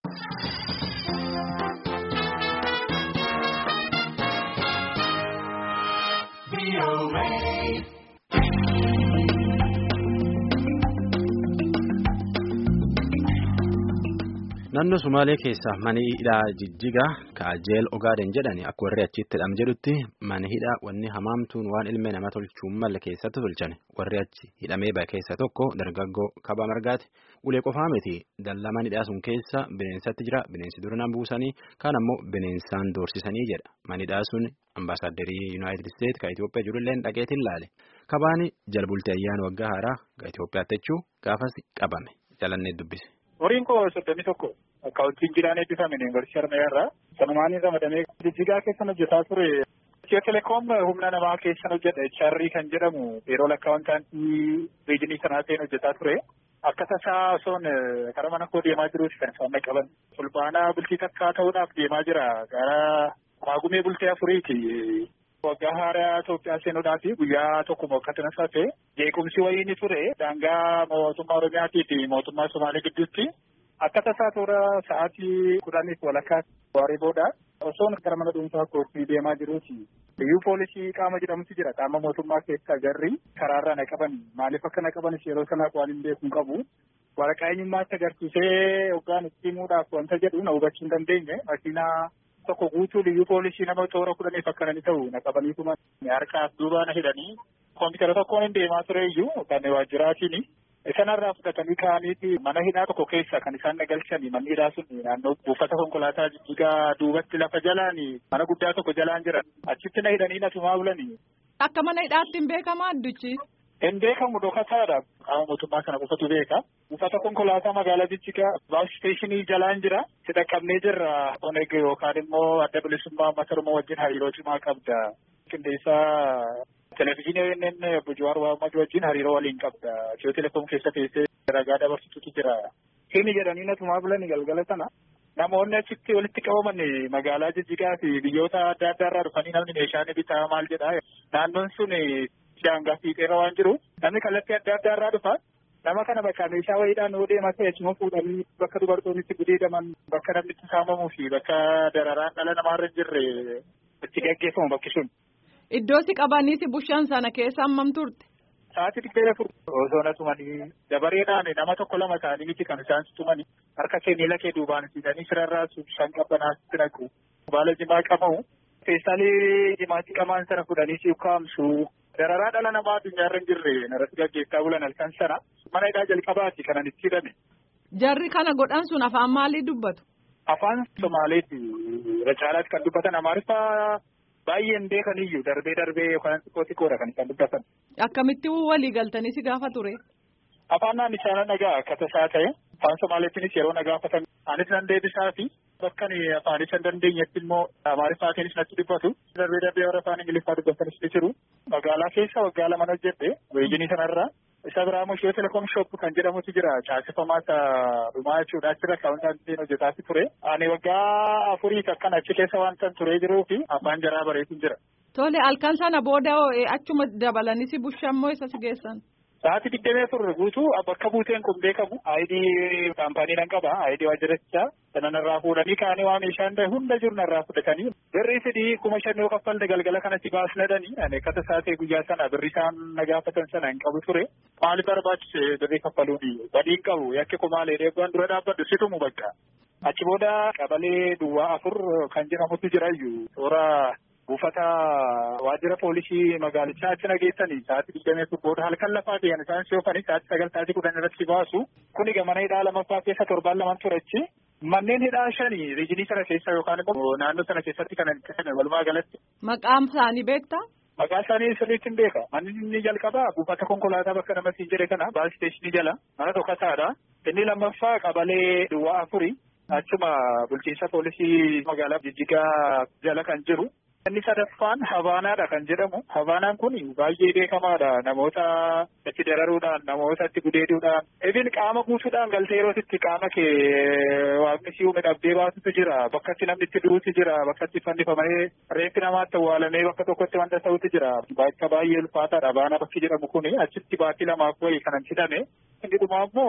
Naannoo Sumaalee keessaa mana hidhaa Jijjigaa Kaajeel Ogaaden jedhani akka warri achitti hidham jedhutti mana hidhaa wanni hamaamtuun waan ilmi nama tolchuun malle keessatti tolchan warri achi hidhamee bahe keessa tokko dargaggoo Kabaa Margaati ulee qofaa miti dallaa mana hidhaa sun keessa bineensatti jira bineensi duraan buusanii kaan ammoo bineensaan doorsisanii jedha mana hidhaa sun ambaasaaddarii Yuunaayitid Isteet ka Itoophiyaa jirullee dhaqeetiin laale Kabaani jalbultii ayyaana waggaa haaraa ga Itoophiyaatti jechuu gaafas qabame jalannee dubbise. Horiin koo 31 akka wajjin jiraan eebbifame yuunivarsiitii Harmayyaarraa sanumaan ramadamee Jijjigaa keessa hojjetaa ture. Itiyoo Telekoom humna namaa keessa hojjeta HR kan jedhamu yeroo lakkaa'amtaantii riijinii sanaa ta'een hojjetaa ture. Akka tasaa osoon karaa mana koo deemaa jiruuti kan isaan qaban. Fulbaanaa bultii takkaa ta'uudhaaf deemaa jira. Gara maagumee bultee afuriiti. Waggaa haaraa Itoophiyaa seenuudhaa fi guyyaa tokko akkasumas ta'e jeequmsi wayii ni ture daangaa mootummaa Oromiyaatii fi mootummaa Somaalee gidduutti akka tasaa toora sa'aatii 10 walakkaa waaree booda osoon gara mana dhuunfaa kootti deemaa jiruuti. Biyyuu poolisii qaama jedhamutu jira qaama mootummaa keessa garri karaarraa na qaban maaliif akka na qabanis yeroo sana waan hin beekne qabu. Waraqaa eenyummaatti agarsiisee hoggaan itti himuudhaaf wanta jedhu na hubachuu hin dandeenye makiinaa tokko guutuu biyyuu poolisii nama toora 10 akkanani ta'u na qabaniituma harkaaf duuba na hidhanii koompitara tokkoon hin deemaa ture iyyuu kan waajjiraatiin sanarraa fudhatanii ka'aniiti mana hidhaa tokko keessa kan isaan nagalchanii manni hidhaa sun naannoo buufata konkolaataa Jijjigaa duubatti lafa jalaan mana guddaa tokko jalaan jiran achitti na hidhanii na tumaa bulanii. Akka mana hidhaatti hin beekamaa addichi. Hin beekamu dhokataadha. Qaama mootummaa kana qofatu beeka. Buufata konkolaataa magaalaa Jijjigaa baas isteeshinii jalaan jira. Si dhaqqabnee jirra. Oneg yookaan immoo adda bilisummaa uummata Oromoo wajjin hariiroo cimaa qabda. Qindeessaa televezyiinii Bujuwaar Waamad wajjin hariiroo waliin qabda. Itiyoo Telekoom keessa teessee ragaa dabarsitutu jira. Hini jedhanii na tumaa bulanii galgala sana. Namoonni achitti walitti qabaman magaalaa Jijjigaa fi biyyoota adda addaarraa dhufanii namni meeshaan bitaa maal jedhaa. Naannoon sun daangaa fiixeerra waan jiru namni kallattii adda addaarraa dhufa nama kana bakka meeshaa wayiidhaan yoo deemaa ta'e achuma fuudhanii bakka dubartoonnitti gudeedaman bakka namni itti saamamuu fi bakka dararaan dhala namaarra hin jirre itti gaggeeffamu bakki sun. Iddoo si qabanii si bushaan sana keessa hammam turte? Sa'aatii 24 osoo na tumanii dabareedhaan nama tokko lama ta'anii miti kan isaan tumanii harka kee miila kee duubaan siidanii sirarraa shan qabbanaatti naqu baala jimaa qabamu feestaalii jimaatti qamaan sana fudhanii si ukkaamsu. Dararaa dhala namaa addunyaarra hin jirre narratti gaggeessaa bulan halkan sana mana hidhaa jalqabaati kanan itti hidhame. Jarri kana godhan sun afaan maalii dubbatu? Afaan Somaaleeti irra caalaatti kan dubbatan Amaariffaa baay'een beekaniyyuu darbee yookaan xiqqoodha kan isaan dubbatan. Akkamitti walii galtanii si gaafa ture? Afaan naannichaa nagaa akka tasaa ta'e afaan Somaaleetiinis yeroo na gaafatan anis nan deebisaa fi bakka afaanis hin dandeenyetti immoo Amaariffaatiinis natti dubbatu. Darbee warra afaan Ingiliffaa dubbatanis ni jiru. Magaalaa keessa waggaa lama hojjedhe weejinii sanarraa isa biraa immoo Itiyoo Telekoom shop kan jedhamutu jira caasifamaa dhumaa jechuudha achirra kaawwantaan hojjetaati ture. Ani waggaa 4 akkan achi keessa wanta turee jiruu fi afaan jaraa bareetiin jira. Tole halkan sana booda achuma dabalanii si bushammoo isa si geessan. Sa'aatii 24 guutuu bakka buuteen kun beekamu ayidii kaampaanii nan qaba ayidii waajjirichaa sanan irraa fuudhanii kaanii waa meeshaan hunda jiru irraa fudhatanii birrii sidii 5,000 kaffalte galgala kanatti baasnadanii ani akka tasaatee guyyaa sana birrii isaan na gaafatan sana hin qabu ture maaliif barbaachise birrii kaffaluuni badii qabu yakki kumaalee deebi'an dura dhaabbadhu situmu bakka achi booda qabalee duwwaa 4 kan jedhamutu jirayyuu toora. Buufata waajjira poolisii magaalichaa achi nageessanii sa'aatii 24 booda halkan lafaa ta'an isaan si'oofanii sa'aatii 9 sa'aatii 10 irratti baasu kuni mana hidhaa lamaffaa keessa 7 lamaan turechi manneen hidhaa 5 riijinii sana keessa yookaan immoo naannoo sana keessatti kan argaman walumaa galatti. Maqaan isaanii beektaa? Maqaan isaanii sirriitti hin beeka. Manni inni jalqabaa buufata konkolaataa bakka namatti hin jedhe kana baas isteeshinii jala mana tokkotaadha. Inni lammaffaa qabalee duwwaa 4 achuma bulchiinsa poolisii magaalaa Jijjigaa jala kan jiru. Inni sadaffaan Habaanaadha kan jedhamu. Habaanaan kun baay'ee beekamaadha. Namoota itti dararuudhaan, namoota itti gudeeduudhaan. Even qaama guutuudhaan galtee yeroo itti qaama kee waaqni si uume dhabdee baasutu jira. Bakka itti namni itti du'utu jira. Bakka itti fannifamee reeffi namaatti awwaalamee bakka tokkotti wanta ta'utu jira. Bakka baay'ee ulfaataadha. Habaanaa bakki jedhamu kun achitti baatii 2 wayii kanan hidhame. Inni dhumaa immoo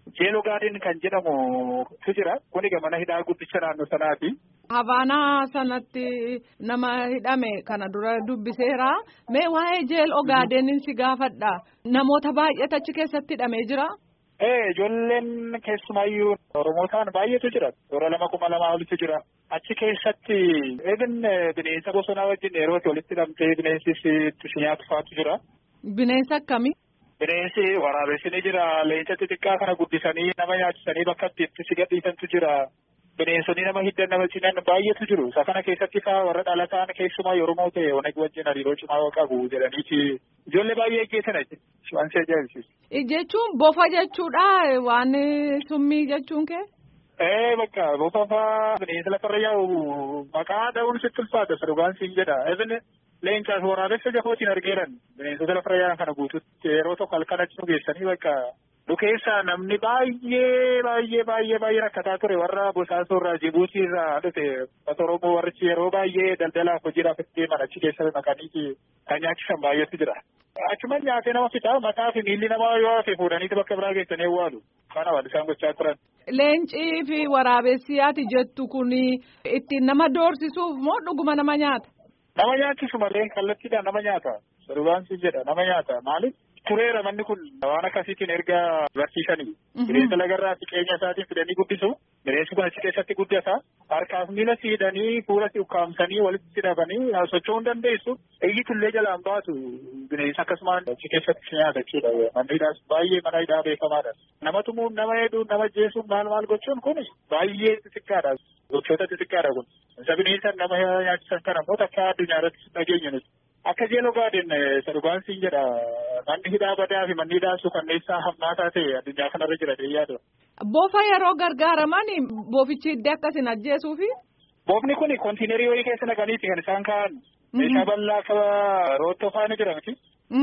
Jeel Ogaadeen kan jedhamutu jira. Kuni mana hidhaa guddicha naannoo sanaati. Havaanaa sanatti nama hidhame kana dura dubbiseera. Mee waa'ee Jeel Ogaadeenin si gaafadha. Namoota baay'eetu achi keessatti hidhamee jira. Ijoolleen keessumaayyuu Oromootaan baay'eetu jira. Toora 2,200 olitu jira. Achi keessatti bineensa bosonaa wajjin yeroo walitti hidhamtee bineensis itti nyaatu faatu jira. Bineensa akkamii? Bineensi waraabessi ni jira. Leenca xixiqqaa kana guddisanii nama nyaachisanii bakka itti si gadhiisantu jira. Bineensonni nama hiddan nama cinan baay'eetu jiru. Isa kana keessatti warra dhalataan keessumaa Oromoo ta'e Oneg wajjin hariiroo cimaa qabu jedhaniiti ijoollee baay'ee ajjeesan waan si ajaa'ibsiisu. Jechuun bofa jechuudha waan summii jechuun kee? Bakka bofa fa'aa bineensa lafarra yaa'u maqaa dha'uun sitti ulfaata dhugaan siin jedha. Leencaas waraabessa jafootiin argeeran bineensota lafarra yaa'an kana guututti yeroo tokko halkan achi nu geessanii bakka Dukeessa namni baay'ee rakkataa ture warra Bosaasoo irraa Jibuutii irraa dhufe Oromoo warrichi yeroo baay'ee daldalaaf hojiidhaaf itti deeman achi keessa naqaniiti kan nyaachisan baay'eetu jira. Achuma nyaatee nama fitaa mataa fi miilli namaa yoo hafe fuudhaniiti bakka biraa geessanii awwaalu. Kana waan isaan gochaa turan. Leencii fi waraabessi ati jettu kun ittiin nama doorsisuuf moo dhuguma nama nyaata? Nama nyaachisu malee kallattiidhaan nama nyaata. Sadubaansi jedha nama nyaata maaliif? Tureera manni kun waan akkasiitiin erga barsiisanii. Bineensa lagarraa siqeenya isaatiin fidanii guddisu. Bineensi kun achi keessatti guddata. Harkaaf miila siidanii fuula si ukkaamsanii walitti hidhamanii socho'uu hin dandeessu. Iyyitullee jalaan baatu bineensa akkasumaan achi keessatti nyaata jechuudha. Manni hidhaas baay'ee mana hidhaa beekamaadha. Nama tumuun nama heeduun nama jeesuun maal gochuun kun baay'ee xixiqqaadha. Gochoota xixiqqaadha kun. Isa bineensa nama nyaachisan kana immoo takka addunyaa irratti dhageenya nuti. Akka Jeel Ogaadeen Sadubaansiin jedha manni hidhaa badaa fi manni hidhaa suukanneessaa hammaataa ta'e addunyaa kanarra jira yaadu. Bofa yeroo gargaaraman bofichi iddoo akkasiin ajjeesuufi? Bofni kun kontiinerii wayii keessa naqaniiti kan isaan kaa'an. Meeshaa bal'aa akka roottoo faana jira miti.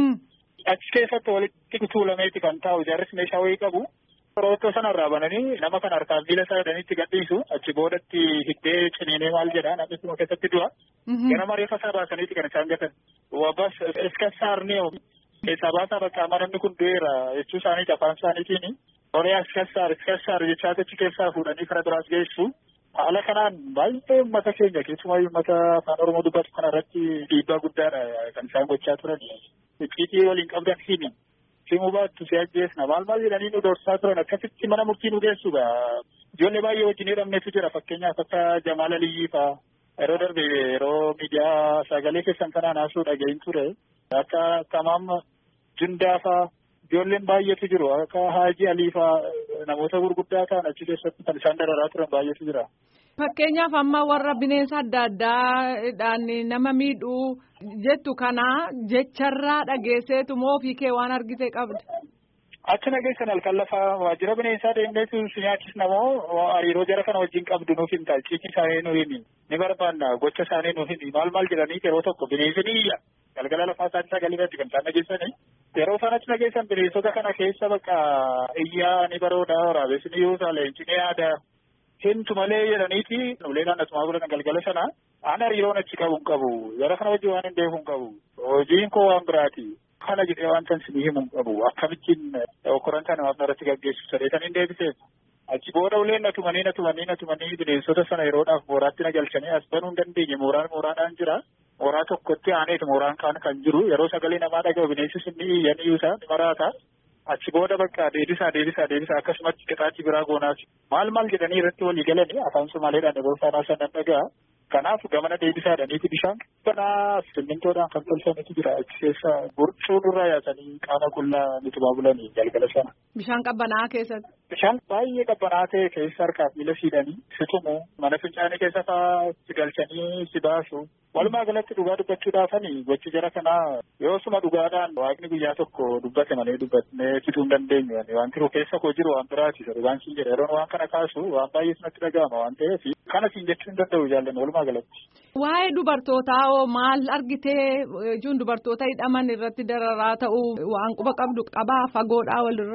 Achi keessatti walitti tuulameeti kan taa'u jaarris meeshaa wayii qabu. Roottoo sanarraa bananii nama kan harkaan miila isaa hidhaniitti gadhiisu achi boodatti hiddee ciniinee maal jedhaa namni sun keessatti du'a. Ganama reeffa isaa baasaniiti kan isaan gatan. Wabbas iska saarnee keessaa baasaa bakka amma namni kun du'eera jechuu isaaniiti afaan isaaniitiin. Horii iska saar jechaa achi keessaa fuudhanii kara biraas geessu. Haala kanaan baay'ee uummata keenya keessumaa uummata afaan Oromoo dubbatu kanarratti dhiibbaa guddaadha kan isaan gochaa turan. Icciitii waliin qabdan himi. Simuu baattu si ajjeesna maal jedhanii nu doorsaa turan akkasitti mana murtii nu geessuudha. Ijoollee baay'ee wajjin hidhamneetu jira fakkeenyaaf akka Jamaal Aliyyii fa'aa yeroo darbe yeroo miidiyaa sagalee keessan kanaan haasuu dhaga'in ture. Akka Tamaam Jundaa fa'aa ijoolleen baay'eetu jiru akka Haajii Alii fa'aa namoota gurguddaa ta'an achi keessatti kan isaan dararaa turan baay'eetu jira. Fakkeenyaaf amma warra bineensa adda addaadhaan nama miidhuu jettu kana jecharraa dhageesseetu moo ofii kee waan argite qabda? Achi nageessan halkan lafaa waajjira bineensaa deemneetu si nyaachisna moo hariiroo jara kana wajjin qabdu nuuf hin ta'a ciitii isaanii nuuf himi ni barbaanna gocha isaanii nuuf himi maal jedhanii yeroo tokko bineensi ni iyya galgala lafaa isaanii sagalee irratti kan isaan nageessanii yeroo isaan achi nageessan bineensota kana keessa bakka iyyaa ni barooda waraabessi ni yuusa leenci ni yaada. Hintu malee jedhaniiti uleedhaan asumaa godhan galgala sana aan hariiroon achi qabu hin qabu jara kana wajjin waan hin deemu hin qabu hojiin koo waan biraati kana jedhee waan san sinii himu hin qabu akkamittiin okkorantaa namaaf irratti gaggeessu sadeetan hin deebiseef achi booda uleen natumanii bineensota sana yeroodhaaf mooraatti na galchanii as banuu hin dandeenye mooraadhaan jira mooraa tokkotti aaneetu mooraan kaan kan jiru yeroo sagalee namaa dhaga'u bineensi sun ni iyyan iyyuusaa ni maraata. Achi booda bakka deebisaa akkasumatti qixaachi biraa goonaas maal jedhanii irratti walii galanii afaan Somaaleedhaan dabarsaanaa sanan dhagaa. Kanaaf gamana deebisaadhaniiti bishaan banaa simmintoodhaan kan tolfametu jira achi keessa burcuu nurraa yaasanii qaama qullaa nuti baabulanii galgala sana. Bishaan qabbanaa keessatti. Bishaan baay'ee qabbanaa ta'e keessa harkaaf miila siidhanii si tumu mana fincaanii keessa fa'aa si galchanii si baasu. Walumaa galatti dhugaa dubbachuudhaafanii gochi jara kanaa yoo suma dhugaadhaan waaqni guyyaa tokko dubbate malee dubbatnee fituu hin dandeenyu waan tiruu keessa koo jiru waan biraati dhugaan siin jedha yeroon waan kana kaasu waan baay'ee sinatti dhaga'ama waan ta'eef kana siin jechuu hin danda'u jaallanne walumaa galatti. Waa'ee dubartootaa hoo maal argitee ijoon dubartoota hidhaman irratti dararaa ta'uu waan quba qabdu qabaa fagoodhaa walirraa?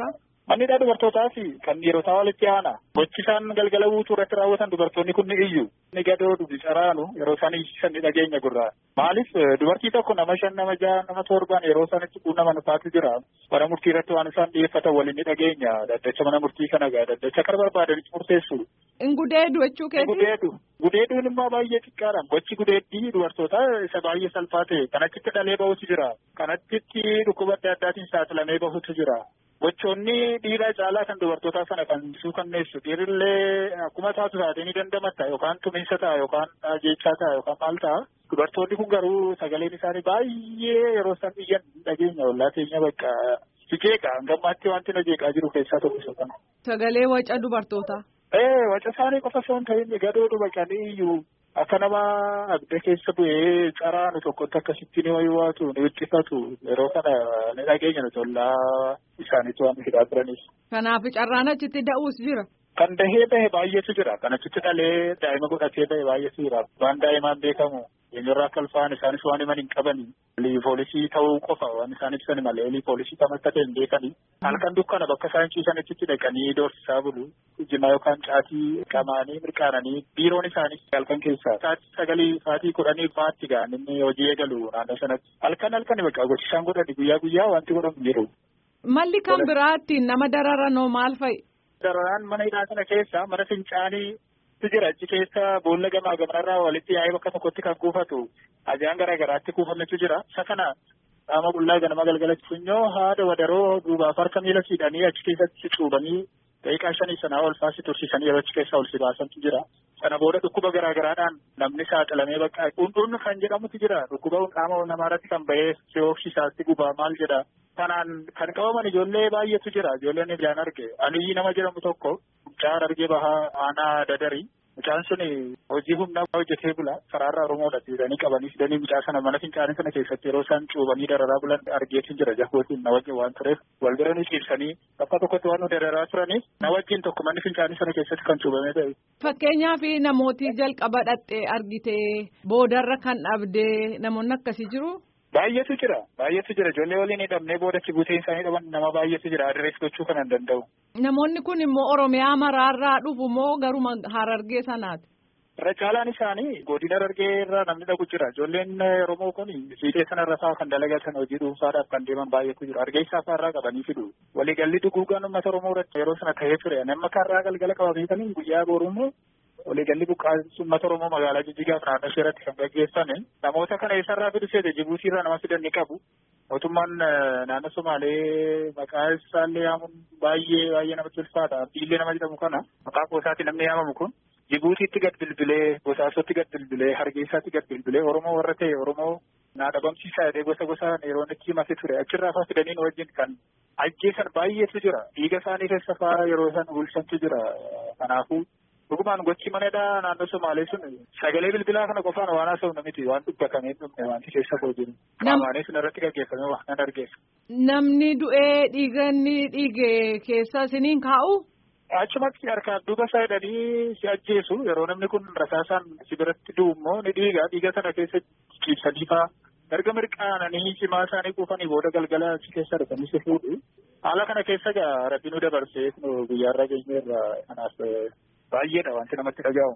Manni hidhaa dubartootaa fi kan dhiirotaa walitti aana. Gochi isaan galgala guutuu irratti raawwatan dubartoonni kun ni iyyu. Ni gadoodu bicaraanu yeroo isaan iyyisan ni dhageenya gurraa. Maaliif dubartii tokko nama 5 nama 6 nama 7 yeroo isaan itti quunnaman faatu jira. Mana murtii irratti waan isaan dhiyeeffatan waliin ni dhageenya. Daddacha mana murtii kana gaa daddacha kan barbaadanitti murteessu. Gudeedu jechuu keeti? Gudeeduun immoo baay'ee xiqqaadha. Gochi gudeeddii dubartootaa isa baay'ee salphaa ta'e. Kanatti dhalee bahutu jira. Kanatti dhukkuba adda addaatiin saaxilamee bahutu jira. Gochoonni dhiiraa caalaa kan dubartootaa sana kan suukanneessu. Dhiirillee akkuma taatu taatee ni dandamatta yookaan tumiinsa ta'a yookaan jechaa ta'a yookaan maal ta'a. Dubartoonni kun garuu sagaleen isaanii baay'ee yeroo isaan iyyan dhageenya ollaa keenya bakka jeeqa gammaatti wanti na jeeqaa jiru keessaa tokko isa kana. Sagalee waca dubartootaa. Waca isaanii qofa osoo hin ta'in gadoodu baqanii iyyuu akka nama abidda keessa bu'ee caraanu tokkotti akkasitti ni wayiwaatu ni wixxifatu yeroo kana ni dhageenya nuti ollaa isaaniitu waan hidhaa turaniif. Kanaaf carraan achitti da'uus jira. Kan dahee bahe baay'eetu jira. Kan achitti dhalee daa'ima godhatee bahe baay'eetu jira. Waan daa'imaan beekamu eenyurraa akka ulfaan isaanis waan himan hin qabani. Poolisii ta'uu qofa waan isaan ibsan malee poolisii kam akka ta'e hin beekani. Halkan dukkana bakka isaan ciisan achitti dhaqanii doorsisaa bulu. Jimaa yookaan caatii qamaanii mirqaananii biiroon isaanii halkan keessaa. Sa'aatii 10 faatti ga'an inni hojii eegalu naannoo sanatti. Halkan bakka gochisaan godhani guyyaa wanti godhamu jiru. Malli kan biraatti nama dararanoo maal fa'i? Dararaan mana hidhaa sana keessa mana fincaanii jira. Achi keessa boolla gamaa gamanarraa walitti yaa'ee bakka tokkotti kan kuufatu ajaan garaagaraatti kuufametu jira. Isa kana qaama qullaa ganama galgalatti funyoo haada wadaroo duubaaf harka miila siidhanii achi keessatti cuubanii daqiiqaa 5 sanaa ol faasii tursiisanii yeroo achi keessaa ol si baasantu jira. Sana booda dhukkuba garaagaraadhaan namni saaxilamee bakka dhundhuun kan jedhamutu jira. Dhukkuba qaama namaarratti kan bahee si'oofsisaatti gubaa maal jedha. Kanaan kan qabaman ijoollee baay'eetu jira. Ijoolleen ijaan arge. Aliyyi nama jedhamu tokko mucaan argee bahaa aanaa dadarii. Mucaan sun hojii humnaa hojjetee bula. Karaarraa Oromoodha. Dhiiranii qabanii fidanii mucaa sana mana fincaanii sana keessatti yeroo isaan cuubanii dararaa bulan argeetu jira. Jahootiin na wajjin waan tureef wal bira ni ciibsanii bakka tokkotti waan nu dararaa turaniif na wajjin tokko manni fincaanii sana keessatti kan cuubamee ta'e. Fakkeenyaaf namooti jalqaba dhaqxee argitee boodarra kan dhabdee namoonni akkasii jiru. Baay'eetu jira. Ijoollee waliin hidhamnee boodachi buuteen isaanii dhaban nama baay'eetu jira. Adrees gochuu kan hin danda'u. Namoonni kun immoo Oromiyaa maraarraa dhufu moo garuma Harargee sanaati? Irra caalaan isaanii godina Harargee irraa namni dhaqu jira. Ijoolleen Oromoo kun fiixee sanarra fa'aa kan dalagatan hojii dhuunfaadhaaf kan deeman baay'eetu jira. Hargeysaa fa'aarraa qabanii fidu. Waliigalli duguugaan uummata Oromoo irratti yeroo sana ta'ee ture. Nama karraa galgala qabameetanii guyyaa boruummoo waliigalli buqqaa'insa uummata Oromoo magaalaa Jijjigaa fi naannoo ishee irratti kan gaggeeffame. Namoota kana eessarraa fidu seete Jibuutii irraa nama fidan ni qabu. Mootummaan naannoo Somaalee maqaa isaallee yaamuun baay'ee namatti ulfaata. Abdiillee nama jedhamu kana maqaa qoosaatti namni yaamamu kun Jibuutiitti gad bilbilee, Bosaasotti gad bilbilee, Hargeysaatti gad bilbilee Oromoo warra ta'e Oromoo naa dhabamsiisaa jedhee gosaan yeroo itti himate ture. Achirraa fa'aa fidaniin wajjin kan ajjeesan baay'eetu jira. Dhiiga isaanii keessa fa'aa yeroo isaan bulchantu jira. Kanaafuu dhugumaan gochi manadhaa naannoo Somaalee sun sagalee bilbilaa kana qofaan waan haasa'u miti waan dubbatamee dhumne wanti keessa koo jiru. Qaamaanis sun irratti gaggeeffame waan nan argeessa. Namni du'ee dhiiganni dhiige keessa isiniin kaa'u? Achumatti harkaan duuba isaa hidhanii si ajjeesu yeroo namni kun rasaasaan si biratti du'u immoo ni dhiiga sana keessa ciibsanii fa'aa. Erga mirqaananii cimaa isaanii quufanii booda galgala achi keessa dhufanii si fuudhu. Haala kana keessa Rabbi nu dabarsee guyyaarraa geenyeerra kanaaf baay'eedha wanti namatti dhaga'u.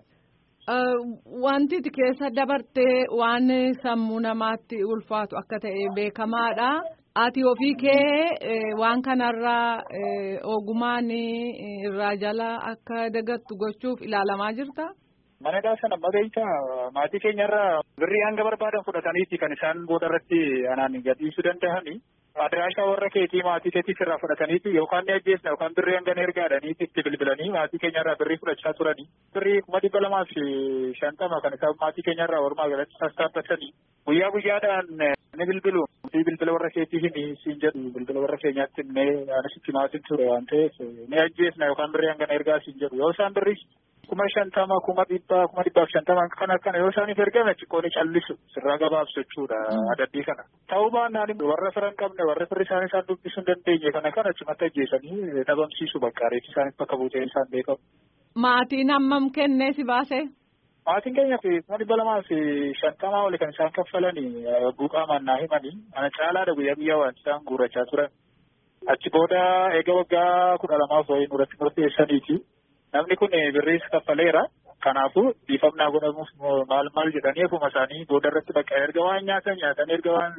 Wanti keessa dabartee waan sammuu namaatti ulfaatu akka ta'e beekamaadha. Ati ofii kee waan kanarraa ogumaan irraa jala akka dagattu gochuuf ilaalamaa jirta? Manadhaa sana amma beektaa maatii keenyarraa birrii hanga barbaadan fudhataniiti kan isaan booda irratti anaan gadhiisuu danda'ani. Adiraashaa warra keetii maatii keetii irraa fudhataniiti yookaan ni ajjeesna yookaan birrii hanga ergaadhaniiti itti bilbilanii maatii keenyarraa birrii fudhachaa turani. Birrii 250 kan isaan maatii keenyarraa walumaa galatti sassaabbatanii guyyaadhaan ni bilbilu. Bilbila warra keetii hin siin jedhu bilbila warra keenyaatti illee anasitti maatiin ture waan ta'eef ni ajjeesna yookaan birrii hanga ergaa siin jedhu yoo isaan birrii 50,000 1,150 kana yoo isaaniif ergame xiqqoon callisu sirraa gabaabsu jechuudha adabbii kana. Ta'uu baannaan warra firan qabne warra firri isaanii isaan dubbisuu hin dandeenye kana achumatti ajjeesanii dhabamsiisu bakka reefi isaaniif bakka buutee isaan beekamu. Maatiin hammam kennee si baase? Maatiin keenya 250 oli kan isaan kaffalanii buuqaamaan naa himanii ana caalaadha guyyaa waan isaan guurrachaa turan. Achi booda eega waggaa 12 wayii nurratti murteessaniiti. Namni kun birriis kaffaleera. Kanaafuu dhiifamnaa godhamuuf maal jedhanii ofuma isaanii booda irratti bakka erga waan nyaatan erga waan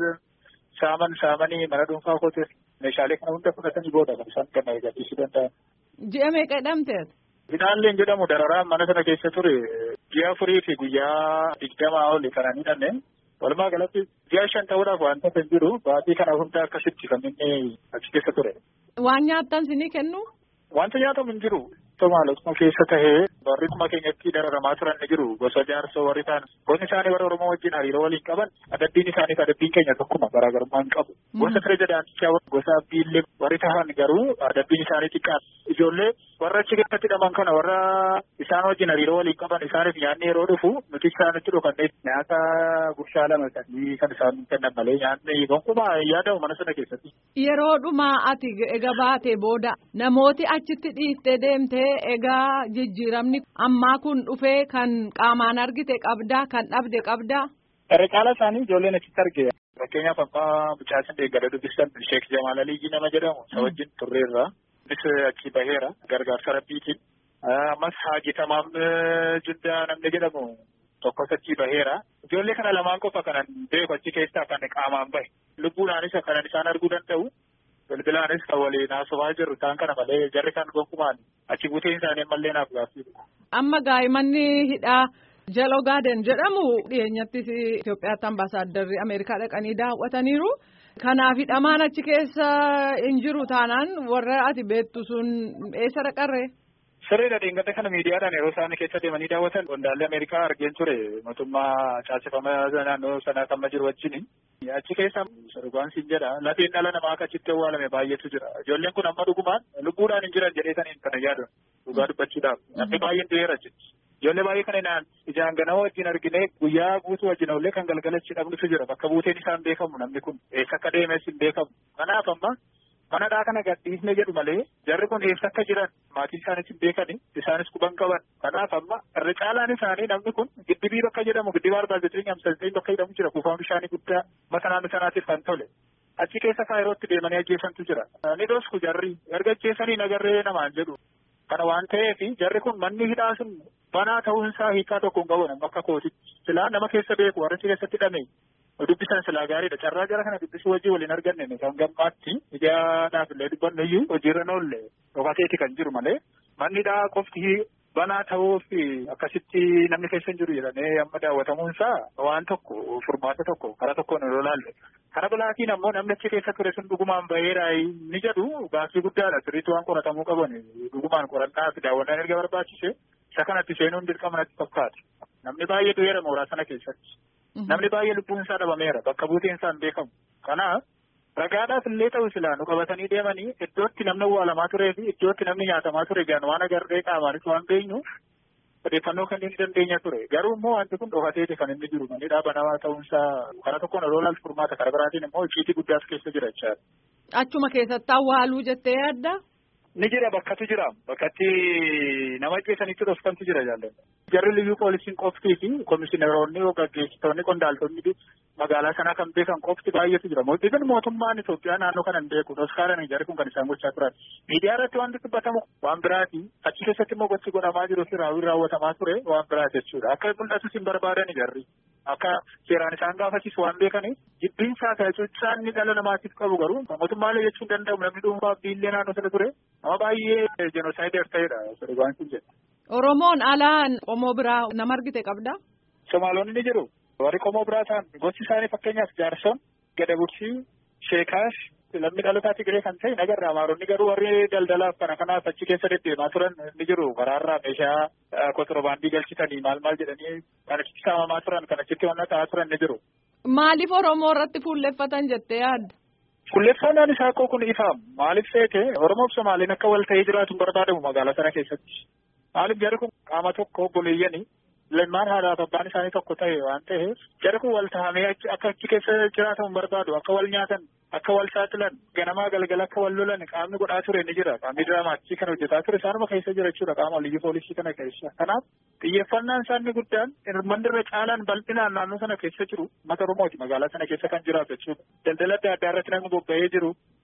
saamanii mana dhuunfaa kooteef meeshaalee kana hunda fudhatanii booda kan isaan kenna eegachiisuu danda'an. Ji'a meeqa hidhamteet? Finaalleen jedhamu dararaan mana sana keessa ture ji'a 4 fi guyyaa 20 oli kanan hidhanne. Walumaa galatti ji'a 5 ta'uudhaaf wanta hin jiru baatii kana hunda akkasitti kan inni achi keessa ture. Waan nyaattan sinii kennu? Wanta nyaatamu hin jiru. Somaalotuma keessa tahee warri keenyatti dararamaa turan ni jiru. Gosa jaarsoo warri ta'an gosti isaanii warra Oromoo wajjin hariiroo waliin qaban adabbiin isaanii adabbiin keenya tokkuma garaagarummaa hin qabu. Gosa pirezidaantichaa gosa abbiillee warri ta'an garuu adabbiin isaanii xiqqaa. Ijoollee warra achi keessatti hidhaman kana warra isaan wajjin hariiroo waliin qaban isaaniif nyaanni yeroo dhufu nuti isaanitti dhufannee nyaata gurshaa 2 sadii kan isaan kennan malee nyaanni gonkumaa yaadamu mana sana keessatti. Yeroo dhumaa ati egaa baatee booda namooti achitti dhiiftee deemtee egaa jijjiiramni ammaa kun dhufee kan qaamaan argite qabdaa kan dhabde qabdaa. Irra caala isaanii ijoolleen achitti arge. Fakkeenyaaf abbaa mucaasin deeggada dubbisan Sheek Jamaal Aliyyi nama jedhamu isa wajjin turreerra. Innis achi baheera gargaarsa rabbiitiin. Ammas Haaji Tamaam Juddaa namni jedhamu tokkos achi baheera. Ijoollee kana lamaan qofa kanan beeku achi keessaa kan qaamaan bahe. Lubbuudhaanis kanan isaan arguu danda'u. Bilbilaanis kan waliin haasofaa jirru ta'an kana malee jarri kan gonkumaan achi buuteen isaanii mallee naaf gaaffiidha. Amma daa'immanni hidhaa Jeel Ogaaden jedhamu dhiyeenyattis Itoophiyaatti ambaasaaddarri Ameerikaa dhaqanii daawwataniiru. Kanaaf hidhamaan achi keessa hin jiru taanaan warra ati beektu sun eessa dhaqarree? Sirriidha dhingata kana miidiyaadhaan yeroo isaan keessa deemanii daawwatan qondaalli Ameerikaa argeen ture mootummaa caasifamaa naannoo sanaa kan jiru wajjin. Achi keessa Sirbaansiin jedha lafeen dhala namaa akka achitti awwaalame baay'eetu jira. Ijoolleen kun amma dhugumaan lubbuudhaan hin jiran jedheetaniin kana yaadan dhugaa dubbachuudhaaf namni baay'een du'eera jechuudha. Ijoollee baay'ee kana naan ijaan ganama wajjin argine guyyaa guutuu wajjin ollee kan galgalachi dhabnutu jira bakka buuteen isaan beekamu namni kun eessa akka deemes hin beekamu. Kanaaf amma manadhaa kana gadhiisne jedhu malee jarri kun eessa akka jiran maatii isaanis hin beekani isaanis quban qaban. Kanaaf amma irra caalaan isaanii namni kun giddibii bakka jedhamu giddibii arbaazetiin amsalteen bakka jedhamu jira kuufaan bishaanii guddaa mata naannoo sanaatiif kan tole. Achi keessa faayirootti deemanii ajjeesantu jira. Ni dosku jarri erga ajjeesanii nagarree namaan jedhu. Kana waan ta'eef jarri kun manni hidhaa sun banaa ta'uunsaa hiikaa tokko hin qabu akka kootitti. Silaa nama keessa beeku warra keessatti hidhame dubbisan silaa gaariidha. Carraa jara kana dubbisuu wajjin waliin arganne kan gammaatti ijaadhaaf illee dubbannu iyyuu hojiirra noolle dhokateeti kan jiru malee manni hidhaa qofti banaa ta'uuf akkasitti namni keessa hin jiru jedhamee amma daawwatamuunsaa waan tokko furmaata tokko karaa tokkoon yeroo laalle. Kana bilaatiin ammoo namni achi keessa ture sun dhugumaan baheeraa ni jedhu gaaffii guddaadha. Sirriitti waan qoratamuu qaban dhugumaan qorannaa fi daawwannaan erga barbaachise isa kanatti seenuun dirqama natti fakkaata. Namni baay'ee du'eera mooraa sana keessatti. Namni baay'ee lubbuun isaa dhabameera bakka buuteen isaa hin beekamu. Kanaaf ragaadhaaf illee ta'u silaa nu qabatanii deemanii iddootti namni awwaalamaa turee fi iddootti namni nyaatamaa ture gaan waan agarree qaamaanis waan beenyu odeeffannoo kan inni dandeenya ture. Garuu immoo wanti kun dhokateeti kan inni jiru manni dhaabanamaa ta'uunsaa karaa tokkoon yeroo laaltu furmaata karaa biraatiin immoo icciitii guddaas keessa jira jechaadha. Achuma keessatti awwaaluu jettee yaadda? Ni jira bakkatu jira bakkatti nama ajjeesanitti dhofkantu jira jaalladha. Jarri liyyuu poolisiin qoftii fi komishineroonni gaggeessitoonni qondaaltonni magaalaa sanaa kan beekan qofti baay'eetu jira. Mootiin mootummaan Itoophiyaa naannoo kana hin beeku doskaalan jarri kun kan isaan gochaa turan. Miidiyaa irratti wanti dubbatamu waan biraati. Achi keessatti immoo gochi godhamaa jiru fi raawwatamaa ture waan biraati jechuudha. Akka mul'atus hin barbaadan jarri. Akka seeraan isaan gaafachiisu waan beekaniif jibbiinsaa ta'e cuuccaan inni dhala namaatiif qabu garuu mootummaalee jechuun danda'amu namni dhuunfaa biillee naannoo sana ture nama baay'ee jenoosaayidar ta'edha Sirbaansiin jedha. Oromoon alaan qomoo biraa nama argite qabda? Somaalonni ni jiru. Warri qomoo biraa ta'an gosti isaanii fakkeenyaaf Jaarson, Gadabursii, Sheekaash, lammii dhalotaa Tigiree kan ta'e nagarra. Amaaronni garuu warri daldalaaf kanaaf achi keessa deddeemaa turan ni jiru. Karaarraa meeshaa kontirobaandii galchitanii maal jedhanii kan achitti saamamaa turan kan achitti wanna ta'aa turan ni jiru. Maaliif Oromoo irratti fuulleffatan jettee yaadda? Fuulleffannaan isaa kun ifaam. Maaliif seete Oromoof Somaaliin akka wal ta'ee jiraatu barbaadamu magaalaa sana keessatti. Maaliif jarri kun qaama tokko obboleeyyanii lammaan haadhaaf abbaan isaanii tokko ta'e waan ta'eef jarri kun wal tahamee akka achi keessa jiraatamu barbaadu akka wal nyaatan akka wal saaxilan ganamaa galgala akka wal lolan qaamni godhaa ture ni jira. Qaamni diraamaachii kana hojjetaa ture isaanuma keessa jira jechuudha qaama liyyuu poolisii kana keessa. Kanaaf xiyyeeffannaan isaanii guddaan manni irra caalaan bal'inaan naannoo sana keessa jiru mata Oromooti magaalaa sana keessa kan jiraatu jechuudha. Daldala adda addaa irratti namni bobba'ee jiru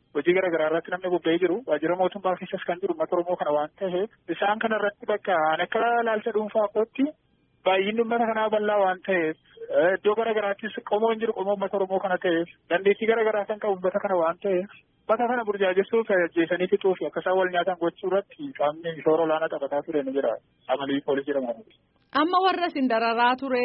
hojii garaagaraa irratti namni bobba'ee jiru waajjira mootummaa keessas kan jiru uummata Oromoo kana waan ta'eef isaan kana irratti bakka ani akka ilaalcha dhuunfaa kootti baay'inni uummata kanaa bal'aa waan ta'eef iddoo garaagaraattis qomoo hin jiru qomoo uummata Oromoo kana ta'eef dandeettii garaagaraa kan qabu uummata kana waan ta'eef uummata kana burjaajessuuf ajjeesanii fixuu fi akka isaan wal nyaatan gochuu irratti qaamni shoora olaanaa taphataa ture ni jira amalii poolisii jedhamu. Amma warra isin dararaa ture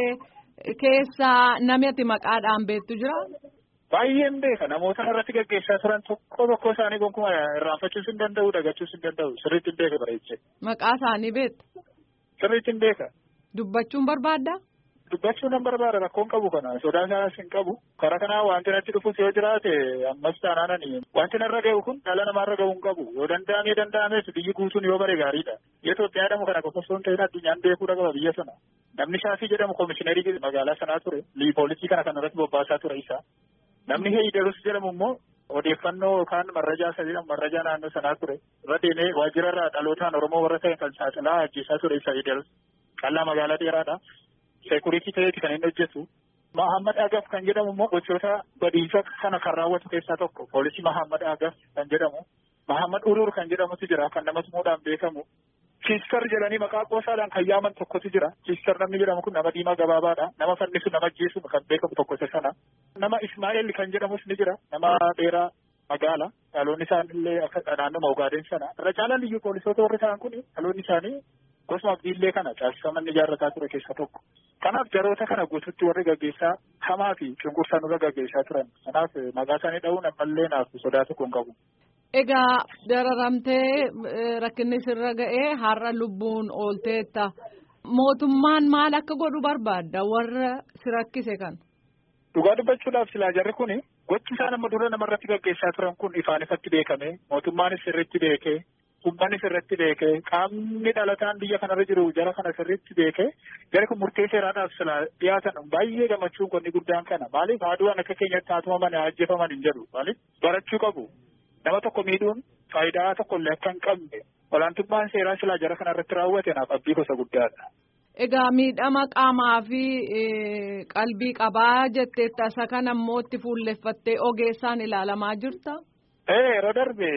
keessaa namni ati maqaadhaan beektu jira? Baay'een beeka namoota irratti gaggeessaa turan tokko isaanii gonkumaa irraanfachuus hin danda'u dagachuus hin danda'u sirriitti hin beeka bareechee. Maqaa isaanii beekta? Sirriitti hin beeka. Dubbachuun barbaadda? Dubbachuun nan barbaada rakkoon qabu kana sodaan isaas hin qabu karaa kanaa wanti natti dhufus yoo jiraate ammas taanaanani wanti narra ga'u kun dhala namaarra ga'uu hin qabu yoo danda'amees biyyi guutuun yoo bare gaariidha. Itoophiyaa jedhamu kana qofa osoo hin ta'in addunyaan beekuudha qaba biyya sana. Namni Shaafii jedhamu koomishinerii magaalaa sanaa ture poolisii kana irratti bobbaasaa ture isa. Namni Heeyidarus jedhamu immoo odeeffannoo yookaan marrajaa isa jedhamu marrajaa naannoo sanaa ture irra deemee waajjira irraa dhalootaan Oromoo warra ta'e kan saaxilaa ajjeesaa ture isa Heeyidarus qal'aa magaalaa dheeraadha. Seekuritii ta'eeti kan inni hojjetu. Mahammad Agaf kan jedhamu immoo gochoota badiisa kana kan raawwatu keessaa tokko poolisii Mahammad Agaf kan jedhamu. Mahammad Urur kan jedhamutu jira kan nama tumuudhaan beekamu. Chiistar jedhanii maqaa qoosaadhaan kan yaaman tokkotu jira. Chiistar namni jedhamu kun nama diimaa gabaabaadha. Nama fannisu nama ajjeesu kan beekamu tokko isa sana. Nama Ismaa'eel kan jedhamus ni jira. Nama dheeraa magaala. Dhaloonni isaanillee akka naannoo Ugaadeen sana. Irra caalaan liyyuu poolisoota warri ta'an kun dhaloonni isaanii gosuma abdiillee kana caasifaman ijaarrataa ture keessa tokko. Kanaaf jaroota kana guututti warri gaggeessaa hamaa fi cunqursaa nurra gaggeessaa turan. Kanaaf maqaa isaanii dha'uun ammallee naaf sodaa tokko hin qabu. Egaa dararamtee rakkinni sirra ga'ee har'a lubbuun oolteetta. Mootummaan maal akka godhu barbaadda warra si rakkise kan? Dhugaa dubbachuudhaaf silaa jarri kuni gochi isaan amma dura namarratti gaggeessaa turan kun ifaan ifatti beekame mootummaanis sirriitti beekee uummanni sirriitti beekee qaamni dhalataan biyya kanarra jiru jara kana sirriitti beekee jara kun murtee seeraadhaaf silaa dhiyaatan baay'ee gammachuun qonni guddaan kana maaliif haaduwaan akka keenyatti haatumaman ajjeefaman hin jedhu maaliif barachuu qabu. Nama tokko miidhuun faayidaa tokkollee akka hin qabne olaantummaan seeraa silaa jara kana irratti raawwate naaf abdii gosa guddaadha. Egaa miidhama qaamaa fi qalbii qabaa jetteetta isa kana immoo itti fuulleffattee ogeessaan ilaalamaa jirta? Yeroo darbe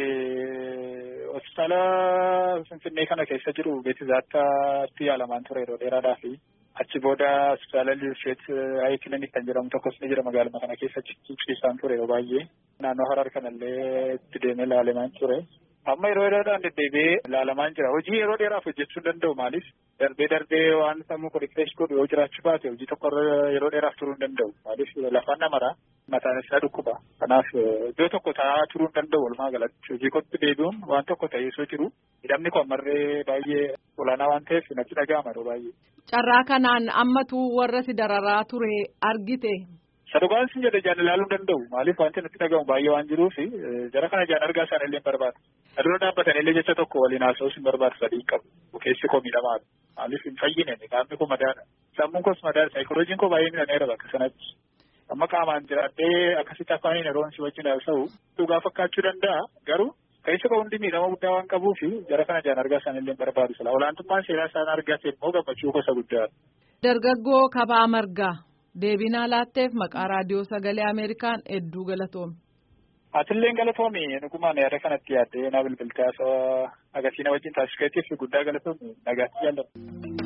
hospitaala Finfinnee kana keessa jiru beeksisaatti yaalamaan ture yeroo dheeraadhaa fi achi booda hospitaala Lirsheet Haayikilinik kan jedhamu tokkos ni jira magaaluma kana keessa ciisaan ture yeroo baay'ee. Naannoo Harar kanallee itti deemee ilaalamaan ture. Amma yeroo dheeraadhaan deddeebi'ee ilaalamaan jira. Hojii yeroo dheeraaf hojjechuu hin danda'u maaliif? Darbee waan sammuu rifresh godhu yoo jiraachuu baate hojii tokko yeroo dheeraaf turuu hin danda'u. Maaliif lafaan namaraa mataan isaa dhukkuba. Kanaaf iddoo tokko taa'aa turuu hin danda'u walumaa galatti. Hojii kootti deebi'uun waan tokko ta'ee osoo jiru hidhamni kun ammarree baay'ee olaanaa waan ta'eef natti dhaga'ama yeroo baay'ee. Carraa kanaan ammatu warra si dararaa ture argite. Sadhugaan sin jedhe jaan ilaaluu danda'u maaliif wanti natti dhagahamu baay'ee waan jiruuf jara kana jaan argaa isaan illee hin barbaadu. Adura dhaabbatan illee jecha tokko waliin haasa'uus hin barbaadu sadii qabu keessi koo miidhamaadha. Maaliif hin fayyine qaamni koo madaadha. Sammuun koos madaadha saayikolojiin koo baay'ee miidhameera bakka sanatti. Amma qaamaan jiraadhee akkasitti afaan yeroon si wajjin haasa'u dhugaa fakkaachuu danda'a garuu keessi koo hundi miidhama guddaa waan qabuuf jara kana jaan argaa isaan illee hin barbaadu. Sila olaantummaan seeraa isaan argate immoo gammachuu gosa guddaadha. Dargaggoo Kabaa Margaa. Deebinaa laatteef maqaa raadiyoo sagalee Ameerikaan hedduu galatoomi. Atillee galatoomi dhugumaan yaada kanatti yaaddee na bilbiltaa agarsiisa wajjin taasifteef guddaa galatoomi nagaatti jaalladha.